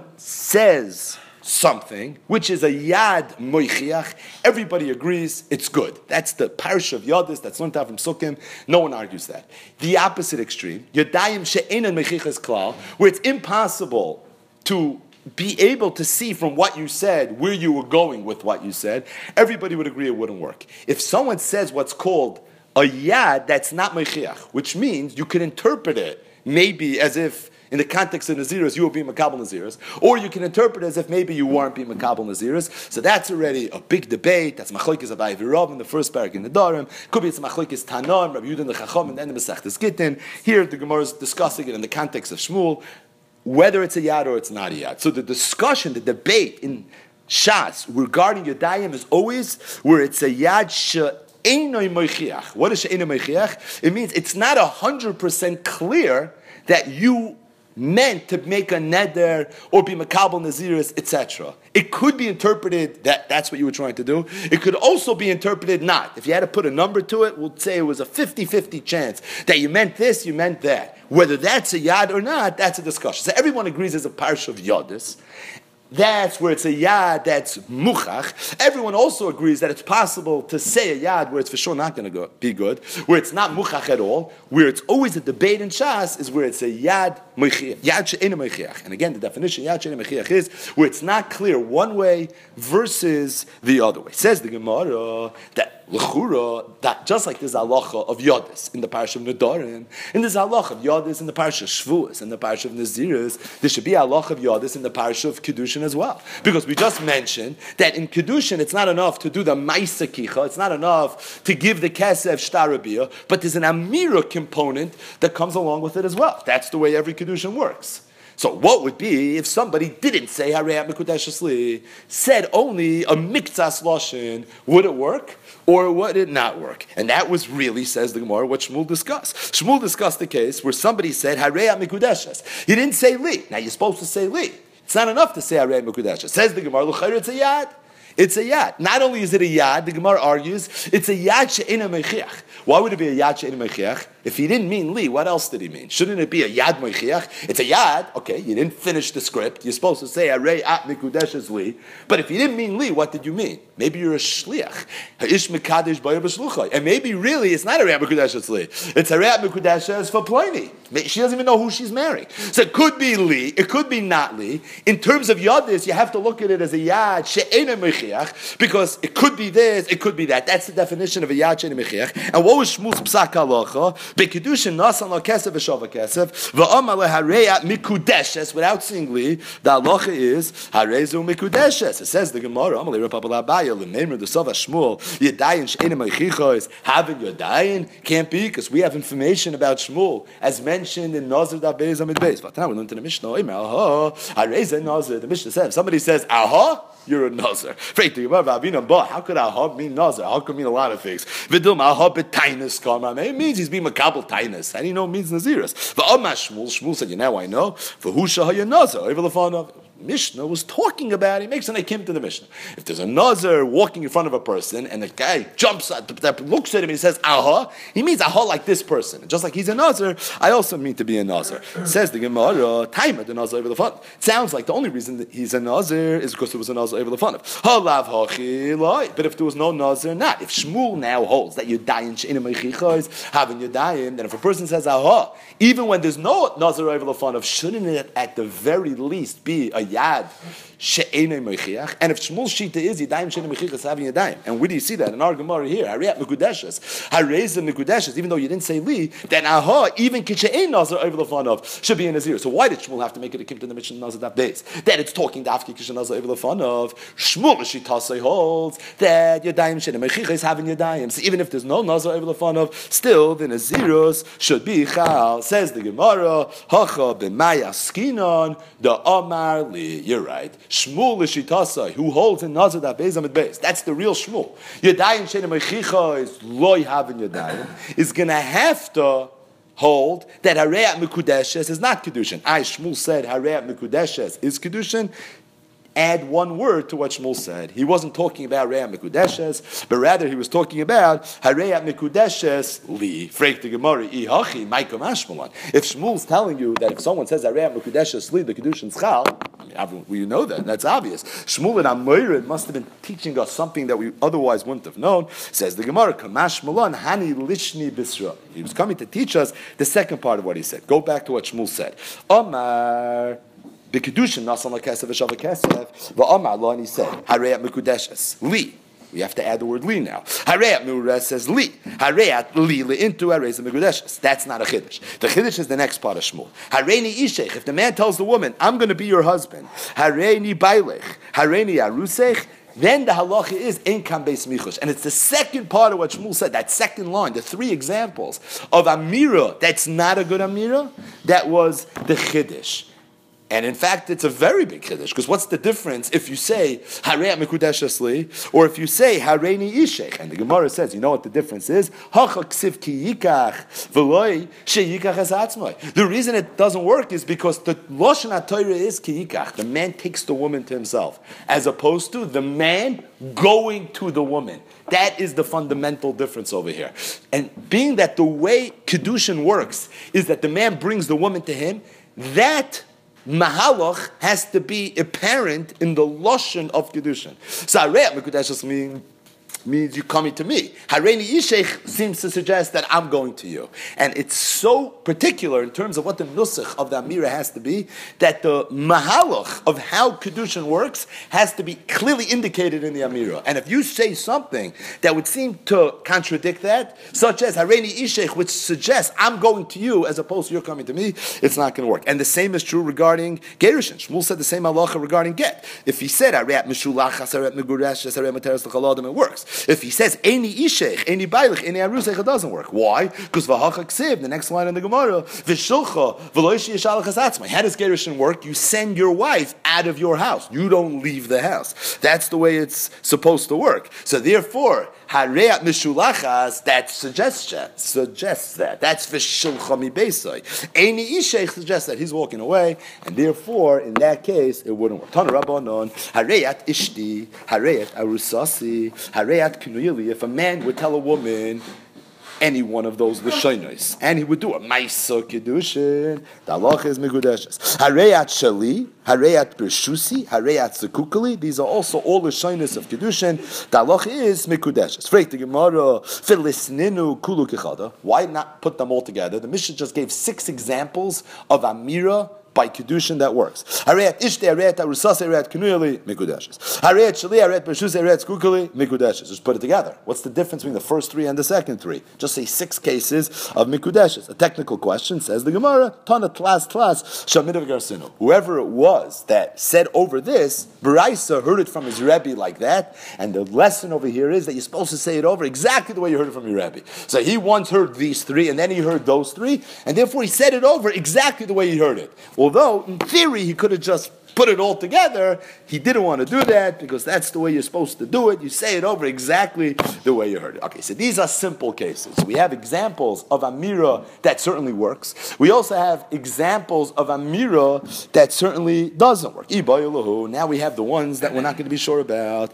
says something, which is a yad moichiach, everybody agrees it's good. That's the parish of Yodis, that's learned out from Sukkim, no one argues that. The opposite extreme, Yodayim she'enan mechichas klal, where it's impossible to be able to see from what you said where you were going with what you said, everybody would agree it wouldn't work. If someone says what's called a yad that's not moichiach, which means you could interpret it maybe as if in the context of Naziris, you were being Makabal Naziris, or you can interpret it as if maybe you weren't being Makabal Naziris. So that's already a big debate. That's Machlokes Abaye v'Rav in the first parak in the Darim. Could be it's Machlokes Tanan, Rabbi Yehuda the Chacham, and then the Masechtas Gittin. Here the Gemara is discussing it in the context of Shmuel, whether it's a yad or it's not a yad. So the discussion, the debate in Shas regarding Yodayim is always where it's a yad she'enoi moichiach. What is she'enoi moichiach? It means it's not a hundred percent clear that you meant to make a neder or be makabel naziris, et cetera. It could be interpreted that that's what you were trying to do. It could also be interpreted not. If you had to put a number to it, we'll say it was a fifty-fifty chance that you meant this, you meant that. Whether that's a yad or not, that's a discussion. So everyone agrees there's a parish of yodis. That's where it's a yad that's muchach. Everyone also agrees that it's possible to say a yad where it's for sure not going to be good, where it's not muchach at all, where it's always a debate in Shas is where it's a yad mechiach, yad she'ena mechiach. And again, the definition yad she'ena mechiach is where it's not clear one way versus the other way. Says the Gemara that l'chura, that just like there's halacha of Yodis in the parish of Nedarim, and there's halacha of Yodis in the parish of Shvuos, and the parish of Naziris, there should be halacha of Yodis in the parish of Kedushin as well. Because we just mentioned that in Kedushin it's not enough to do the Maisa Kicha, it's not enough to give the Kesef Shtarabiyah, but there's an Amira component that comes along with it as well. That's the way every Kedushin works. So what would be if somebody didn't say Harei Mekudesh Asli, said only a Miktsas Loshin, would it work? Or would it not work? And that was really, says the Gemara, what Shmuel discussed. Shmuel discussed the case where somebody said Harei Mekudeshes. He didn't say Li. Now you're supposed to say Li. It's not enough to say Harei Mekudeshes. Says the Gemara, L'chayr it's a Yad. It's a yad. Not only is it a yad, the Gemara argues, it's a yad she'ena mechiach. Why would it be a yad she'ena mechiach? If he didn't mean li, what else did he mean? Shouldn't it be a yad mechiach? It's a yad. Okay, you didn't finish the script. You're supposed to say arei at mikudeshes li. But if you didn't mean li, what did you mean? Maybe you're a shliach. Ha'ish mekadesh b'ayir b'shluchai. And maybe really it's not arei at mikudeshes li. It's arei at mikudeshes for Pliny. She doesn't even know who she's marrying. So it could be li. It could be not li. In terms of yadis, you have to look at it as a yad she'ena mechiach, because it could be this, it could be that. That's the definition of a yad she'ena mechiach. And what was Shmuel's psak halacha? Bekidushin nasan lo kesef v'shava kesef v'amar lehareya mikudeshes. Without saying li, the halacha is harezu mikudeshes. It says the Gemara, Amar le Rabba Abaya l'meimer the Sava Shmuel Yadayin she'enim meichichos. Having Yadayin can't be because we have information about Shmuel as mentioned in Nazir Daf Beis Amid Beis. But now we learned in the Mishnah, aha, hareza Nazir. The Mishnah says, if somebody says aha, you're a Nazir. How could aha mean Nazir? How could it mean a lot of things? It means he's being makabel tainus. How do you know it means Nazirus? Shmuel said, you know I know. For who shall you Nazir? Over the phone of Mishnah was talking about, he makes an akim to the Mishnah. If there's a Nazir walking in front of a person and the guy jumps at, looks at him and he says, aha, he means aha like this person. And just like he's a Nazir, I also mean to be a Nazir. Says the Gemara, time at the Nazir over the fun. It sounds like the only reason that he's a Nazir is because there was a Nazir over the fun. But if there was no Nazir, not. If Shmuel now holds that Yudayim she'enim meichichos, having Yudayim, then if a person says aha, even when there's no Nazir over the fun of, shouldn't it at the very least be a yad she'enei meichiach? And if Shmuel's shita is yadayim she'enei meichiach having yadayim, and where do you see that in our Gemara here? Hariyat mekudeshes, harezim mekudeshes. Even though you didn't say li, then aha, even kishe'ein nazar over the fun of should be in his ear. So why did Shmuel have to make it a kim to the Mishnah nazar daf beis? That it's talking dafki kishe nazar over the fun of. Shmuel shitasei holds that yadayim she'enei meichiach is having yadayim. So even if there's no nazar over the fun of, still the nazirus should be chal. Says the Gemara, hacha b'maya skinon the amar li. You're right. Shmuel l'shitasai, who holds in Nazir Daf Beis Amid Beis. That's the real Shmuel. Yadayim she'enei meichicha is loy having yadayim. Is going to have to hold that Hareyat Mekudeshes is not Kedushin. I, Shmuel said Hareyat Mekudeshes is Kedushin. Add one word to what Shmuel said. He wasn't talking about Hareyat Mekudeshes, but rather he was talking about Hareyat Mekudeshes li. Freik the Gemara, ihachi, maikom ashmalan. If Shmuel's telling you that if someone says Hareyat Mekudeshes li, the Kedushin schal, I mean, well, you know that. That's obvious. Shmuel and Amorid must have been teaching us something that we otherwise wouldn't have known. Says the Gemara, kamash malan hani lishni bisra. He was coming to teach us the second part of what he said. Go back to what Shmuel said. Omar. B'kedushin nasan l'kesef v'shava kesef v'amar lo, and he said hareyat mekudeshes li. We have to add the word li now. Hareyat mekudeshes says li. Hareyat li li into hareyat mekudeshes. That's not a chiddush. The chiddush is the next part of Shmuel. Hareini ishech. If the man tells the woman, "I'm going to be your husband," hareini bailech, hareini arusech. Then the halacha is ein kam beis michush, and it's the second part of what Shmuel said. That second line, the three examples of amira. That's not a good amira. That was the chiddush. And in fact, it's a very big chiddush, because what's the difference if you say Hareyat Mekudeshes li, or if you say Hareini Ishech? And the Gemara says, you know what the difference is? Hacha ksiv ki yikach v'loi sheyikach es atzmai. The reason it doesn't work is because the Lashon HaTorah is ki yikach. The man takes the woman to himself, as opposed to the man going to the woman. That is the fundamental difference over here. And being that the way Kedushin works is that the man brings the woman to him, that Mahalach has to be apparent in the Lashon of Kedushin. So Hareyat Mekudeshes means means you coming to me. Hareini Ishech seems to suggest that I'm going to you. And it's so particular in terms of what the nusach of the Amira has to be, that the mahalach of how Kedushin works has to be clearly indicated in the Amira. And if you say something that would seem to contradict that, such as Hareini Ishech, which suggests I'm going to you as opposed to you're coming to me, it's not going to work. And the same is true regarding Gerushin. Shmuel said the same halacha regarding get. If he said Hareyat Meshulachas, Hareyat Meguresh, Hareyat Materes L'Chaladim, it works. If he says Eini Ishech, Eini Bailich, Eini Arusech, it doesn't work. Why? Because V'hacha Ksiv, the next line in the Gemara, V'shulcha V'loishi Yishalach Atzmai. How does Gerushin work? You send your wife out of your house. You don't leave the house. That's the way it's supposed to work. So therefore, Hareyat Meshulachas, that suggests that. Suggests that. That's V'shulcha Mi Beisai. Eini Ishech suggests that he's walking away, and therefore, in that case, it wouldn't work. Tana Rabbanon, Hareyat Ishti, Hareyat Arusasi, Hareyat Knuyili. If a man would tell a woman any one of those l'shonos, and he would do a Maisa Kedushin, the halacha is Megudeshes. Hareyat Shali, Hareyat Bershusi, Hareyat Zekukali, these are also all l'shonos of Kedushin. The halacha is Megudeshes. Freik the Gemara, Filisninu Kulu Kechada. Why not put them all together? The Mishnah just gave six examples of Amira by Kedushin that works. Harayat Ishte, Harayat Arusase, Harayat Kinuyali, Mikudeshes. Harayat Shali, Harayat Bershuse, Harayat Skukali, Mikudeshes. Just put it together. What's the difference between the first three and the second three? Just say six cases of Mikudeshes. A technical question, says the Gemara, Tana Tlas Tlas, Shamidav Garsinu. Whoever it was that said over this, Baraisa heard it from his Rebbe like that, and the lesson over here is that you're supposed to say it over exactly the way you heard it from your Rebbe. So he once heard these three, and then he heard those three, and therefore he said it over exactly the way he heard it. Although, in theory, he could have just put it all together, he didn't want to do that because that's the way you're supposed to do it. You say it over exactly the way you heard it. Okay, so these are simple cases. We have examples of Amira that certainly works. We also have examples of Amira that certainly doesn't work. Now we have the ones that we're not going to be sure about.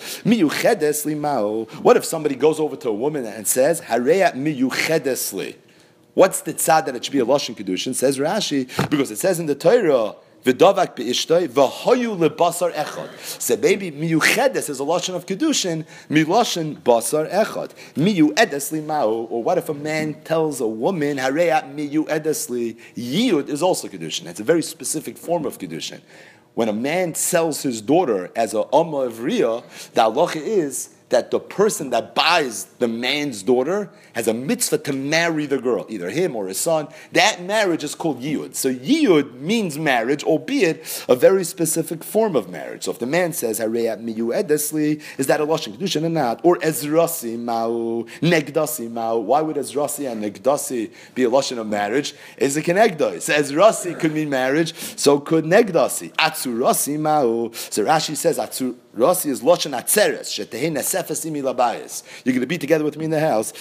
What if somebody goes over to a woman and says, Hareya miyuchedesli? What's the tzad that it should be a Lashon Kedushin? Says Rashi, because it says in the Torah, V'davak be'ishtoi v'hoyu lebasar echad. So maybe miyuchedes is a lashon of kedushin, milashon basar echad. Miyuedes limau. Or what if a man tells a woman hareya miyuedes li? Yiyud is also kedushin. It's a very specific form of kedushin. When a man sells his daughter as a amma of riyah, the halacha is that the person that buys the man's daughter has a mitzvah to marry the girl, either him or his son. That marriage is called yiyud. So yiyud means marriage, albeit a very specific form of marriage. So if the man says, Hareyat miyuedesli, is that a lashon kedushin or not? Or ezrasi mau, negdasi mau. Why would ezrasi and negdasi be a lashon of marriage? Is it kenegdai? So ezrasi could mean marriage, so could negdasi. Atzurasi mau. So Rashi says, Atzur Rasi is lashon atzeres. Shetehin nesefes imi labayis. You're going to be together with me in the house.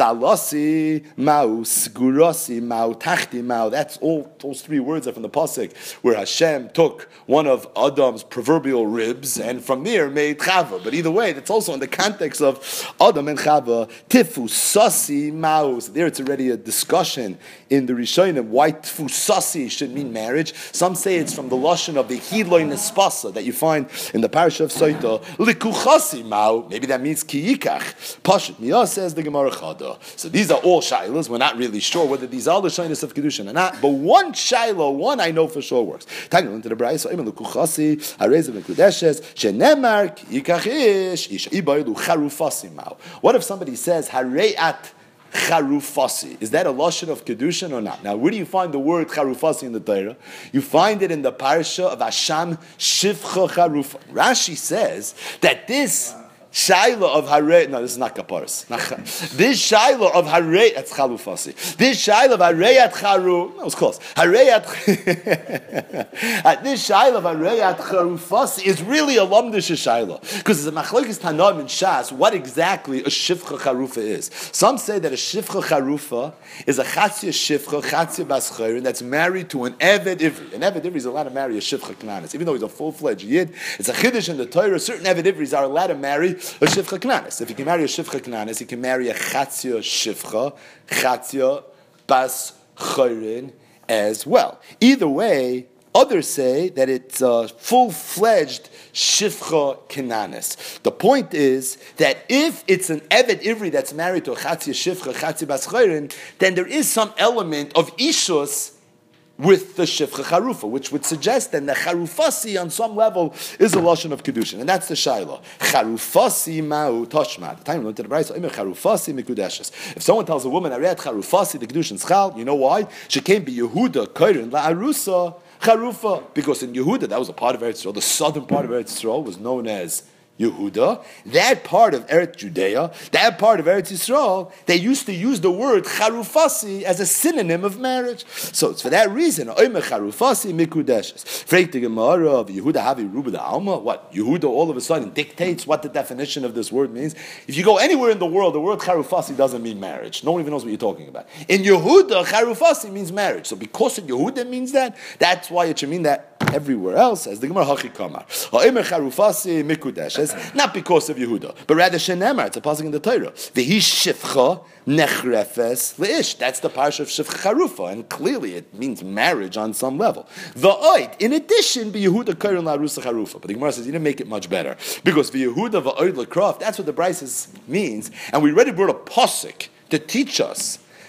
Salasi mau, sgurasi mau, tachti mau. That's all. Those three words are from the pasuk where Hashem took one of Adam's proverbial ribs and from there made Chava. But either way, that's also in the context of Adam and Chava. Tifu sasi mau. So there, it's already a discussion in the Rishonim why tifu sasi should mean marriage. Some say it's from the lashon of the Hiloi Nespasa that you find in the parasha of Likuchasi mau, maybe that means kiyikach. Pashut miyah, says the Gemara Chada. So these are all shaylas. We're not really sure whether these are the shaylas of kedushin or not. But one shayla, one I know for sure works. Tagnul into the brayso. Imen likuchasi harezim lekudeshes shenemar kiyikachish isha ibaylu charufasi mau. What if somebody says hareyat Charufasi? Is that a lashon of kedushin or not? Now, where do you find the word charufasi in the Torah? You find it in the parasha of Hasham Shivcha Charufa. Rashi says that this Shaila of Harei, no, this is not Kaparis. This Shaila of Harei, that's Chalufasi. This Shaila of Hareyat Charu, that was close. Hareyat, this Shaila of Hareyat Charufasi is really a Lamdish Shaila. Because it's a Machlokes Tanam in Shas, what exactly a Shivcha Charufa is. Some say that a Shivcha Charufa is a Chatzia Shivcha, Chatzia Baschayrin, that's married to an Eved Ivri. An Eved Ivri is allowed to marry a Shivcha Knanis. Even though he's a full-fledged Yid, it's a Chiddush in the Torah, certain Eved Ivris are allowed to marry a Shivcha Knanis. If he can marry a Shivcha Knanis, he can marry a Chatzia Shivcha, Chatzia Bas Chayrin as well. Either way, others say that it's a full-fledged Shivcha Knanis. The point is that if it's an Eved Ivri that's married to a Chatzia Shivcha, Chatzia Bas Chayrin, then there is some element of Ishus with the Shivcha Charufa, which would suggest then that Charufasi on some level is a lashon of kedushin, and that's the Shaila. Charufasi ma'u toshma. The time we went to the Brayso, Imer Charufasi mikudeshes. If someone tells a woman, I read Charufasi, the kedushin schal, you know why? She came be Yehuda Koirin la Arusa Charufa, because in Yehuda that was a part of Eretz Yisrael. The southern part of Eretz Yisrael was known as Yehuda. That part of Eretz Judea, that part of Eretz Yisrael, they used to use the word charufasi as a synonym of marriage. So it's for that reason. Oimer charufasi mikudeshes. Freit the Gemara of Yehuda havi ruba da alma. What Yehuda all of a sudden dictates what the definition of this word means. If you go anywhere in the world, the word charufasi doesn't mean marriage. No one even knows what you're talking about. In Yehuda, charufasi means marriage. So because in Yehuda means that, that's why it should mean that everywhere else, as the Gemara Hachi Kamar. Ha'emer charufasi mikudeshes. Not because of Yehuda, but rather Shenemar. It's a pasuk in the Torah. V'hi shivcha nechrefes leish. That's the parsha of Shivcha Charufa, and clearly it means marriage on some level. V'oid, in addition, be Yehuda Korin la'arusa Charufa. But the Gemara says you didn't make it much better because v'Yehuda v'oid l'kraf. That's what the Bryce means, and we already brought a pasuk to teach us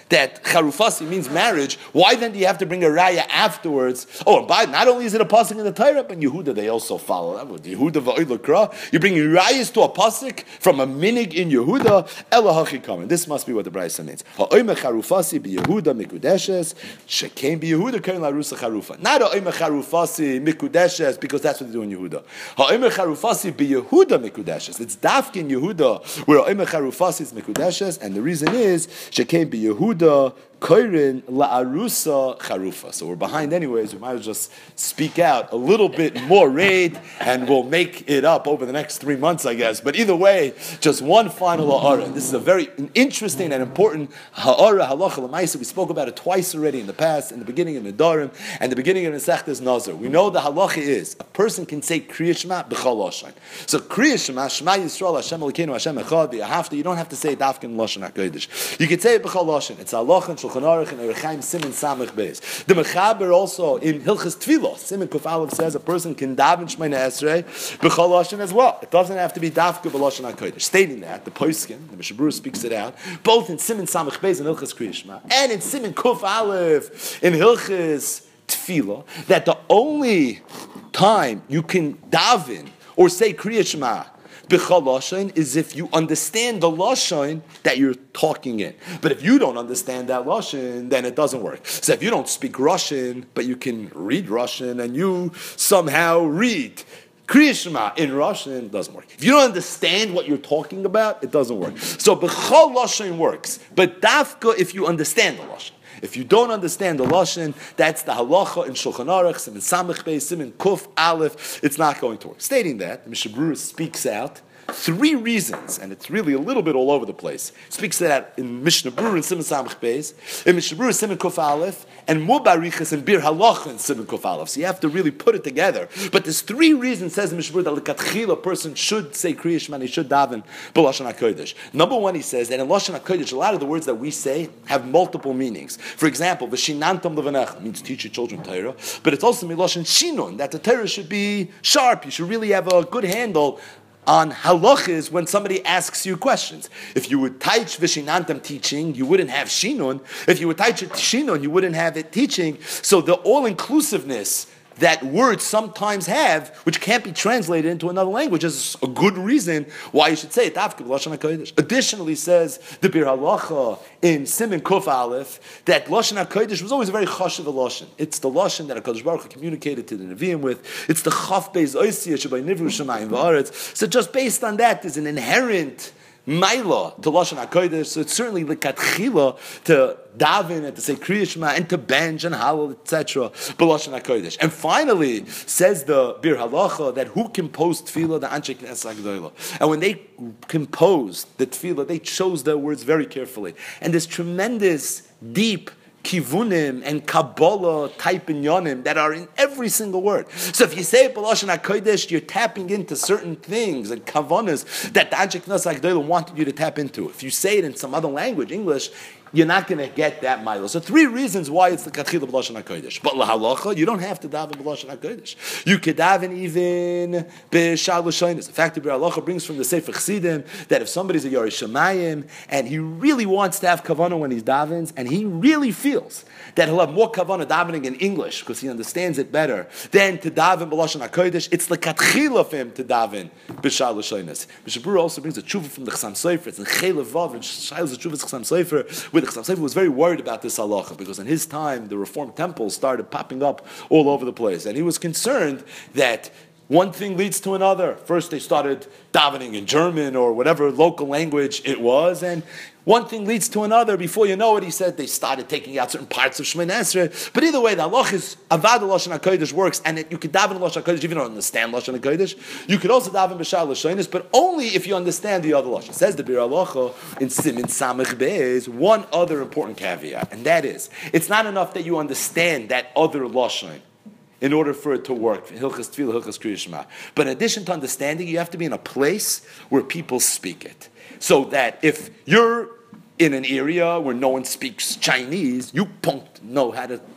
that charufasi means marriage, why then do you have to bring a raya afterwards? Oh, and by not only is it a pasuk in the Torah, but Yehuda they also follow that. Yehuda va'ilakra. You bring rayas to a pasuk from a minig in Yehuda. Elahachi kamen. This must be what the brayso means. Ha'omer charufasi be Yehuda mikudeshes. Shekem be Yehuda kain larusa charufa. Not ha'omer charufasi mikudeshes because that's what they do in Yehuda. Ha'omer charufasi be Yehuda mikudeshes. It's dafkin in Yehuda where ha'omer charufasi is mikudeshes, and the reason is shekem be Yehuda koirin la'arusa charufa. So we're behind anyways. We might as well just speak out a little bit more raid, and we'll make it up over the next three months, I guess. But either way, just one final ha'ara. This is a very interesting and important ha'ara, halacha l'maisa. We spoke about it twice already in the past, in the beginning of Nedarim, and the beginning of Masechtas Nazar. We know the halacha is, a person can say Kriya Shema b'chol lashon. So Kriya Shema, Shema Yisrael, Hashem Elokeinu, Hashem Echad, v'yahavta, you don't have to say dafkin lashon HaKodesh. You can say it b'chol lashon. It's halacha and Shulchan Aruch and Erechaim Siman Samech Beis. The Mechaber also in Hilchas Tfilos, Siman Kuf Aleph says a person can daven Shemona Esrei b'chol lashon as well. It doesn't have to be dafka b'lashon HaKodesh. Stating that, the Poskin, the Mishabur speaks it out, both in Siman Samech Beis and Hilchas Kriya Shema, and in Siman Kuf Aleph in Hilchas Tfilah, that the only time you can daven or say Kriya Shema b'chol lashon is if you understand the lashon that you're talking in. But if you don't understand that lashon, then it doesn't work. So if you don't speak Russian, but you can read Russian, and you somehow read Kriya Shema in Russian, it doesn't work. If you don't understand what you're talking about, it doesn't work. So b'chol lashon works, but dafka if you understand the lashon. If you don't understand the lashon, that's the halacha in Shulchan Aruch, Siman Samech Beis, Siman Kuf Aleph. It's not going to work. Stating that, the Mishabur speaks out three reasons, and it's really a little bit all over the place. It speaks that in Mishnah Berurah and Siman Samech Beis, in Mishnah Berurah Siman Kuf Aleph, and Mubarichas and Bir Halacha and Siman Kuf Aleph. So you have to really put it together. But there's three reasons, says the Mishnah Berurah, that l'katchila a person should say Kriya Shema, he should daven b'lashon HaKodesh. Number one, he says that in Lashon HaKodesh, a lot of the words that we say have multiple meanings. For example, v'shinantam levanecha means teach your children Torah, but it's also milashon shinun, that the Torah should be sharp. You should really have a good handle on halachas when somebody asks you questions. If you would teach vishinantam teaching, you wouldn't have shinun. If you would teach shinun, you wouldn't have it teaching. So the all-inclusiveness that words sometimes have, which can't be translated into another language, is a good reason why you should say it. Additionally, says the Bir Halacha in Siman Kuf Aleph that Lashon HaKodesh was always a very chashuv lashon. It's the lashon that HaKadosh Baruch Hu communicated to the Nevi'im with. It's the chaf beis oisiyah shabay nivru shamayim v'aretz. So just based on that, there's an inherent Maila to Lashon HaKodesh, so it's certainly l'katchila to daven and to say Kriya Shema and to bench and halal, et cetera. But Lashon HaKodesh. And finally, says the Bir Halacha that who composed tefillah, the Anshe Knesset HaGedolah. And when they composed the tefillah, they chose their words very carefully. And this tremendous, deep kivunim and Kabbalah type inyanim that are in every single word. So if you say it b'lashon HaKodesh, you're tapping into certain things and kavanas that the Anshe Knesset HaGedolah wanted you to tap into. If you say it in some other language, English, you're not going to get that milo. So three reasons why it's the katchila b'lashon HaKodesh. But lahalacha, you don't have to daven b'lashon HaKodesh. You could daven even b'shal l'shonos. In fact, the Bir Halacha brings from the Sefer Chassidim that if somebody's a Yarei Shamayim and he really wants to have kavanah when he's davens, and he really feels that he'll have more kavanah davening in English because he understands it better than to daven b'lashon HaKodesh, it's the katchila for him to daven b'shal l'shonos. Mishabur also brings a tshuva from the Chassam Sofer. It's in Chelev Vav and Shailas the tshuva Chassam Sofer, where the Chassam Sofer was very worried about this halacha because in his time the Reformed temples started popping up all over the place, and he was concerned that one thing leads to another. First they started davening in German or whatever local language it was, and one thing leads to another. Before you know it, he said, they started taking out certain parts of Shemoneh Esrei. But either way, the halach is avad Lashon HaKodesh works, and it, you could daven Lashon HaKodesh if you don't understand Lashon HaKodesh. You could also daven b'shal l'shonos, but only if you understand the other Lashon. Says the Bir Halacha in Siman Samech Beis, one other important caveat, and that is, it's not enough that you understand that other Lashon in order for it to work. Hilchas Tefillah, Hilchas Kriya Shema. But in addition to understanding, you have to be in a place where people speak it. So that if you're in an area where no one speaks Chinese, you don't know how to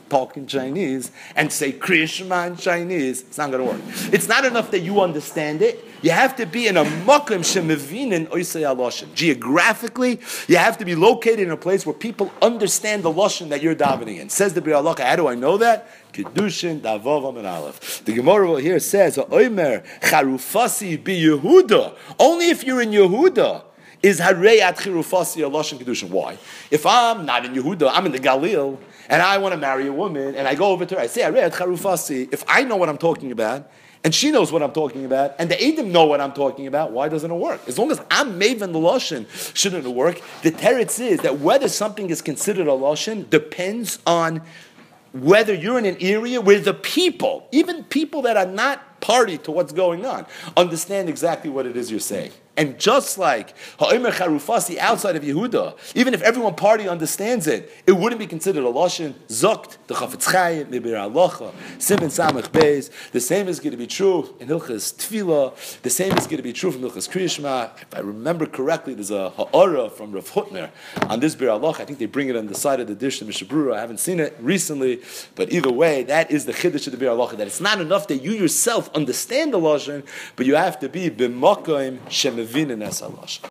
talk in Chinese and say Kriya Shema in Chinese. It's not going to work. It's not enough that you understand it. You have to be in a makom shemevinin oisei haloshen. Geographically, you have to be located in a place where people understand the loshen that you're davening in. Says the Biur Halacha. How do I know that? Kedushin davav and aleph. The Gemara here says, "Oimer charufasi bi Yehuda." Only if you're in Yehuda is harei at charufasi a loshen kedushin. Why? If I'm not in Yehuda, I'm in the Galil, and I want to marry a woman, and I go over to her, I say harei at charufasi. If I know what I'm talking about, and she knows what I'm talking about, and the Eidim know what I'm talking about, why doesn't it work? As long as I'm Maven the Lashon, shouldn't it work? The teretz is that whether something is considered a Lashon depends on whether you're in an area where the people, even people that are not party to what's going on, understand exactly what it is you're saying. And just like Ha'omer Charufasi outside of Yehuda, even if everyone party understands it, it wouldn't be considered a Lashon. Zokt, the Chafetz Chaim, Mibir Halacha, Siman Samach Beis. The same is going to be true in Hilchas Tefillah. The same is going to be true from Hilchas Kriya Shema. If I remember correctly, there's a Ha'ara from Rav Hutner on this Bir Halacha. I think they bring it on the side of the dish, the Mishabura. I haven't seen it recently. But either way, that is the Chiddush of the Bir Halacha, that it's not enough that you yourself understand the Lashon, but you have to be b'makom shemevinin es halash.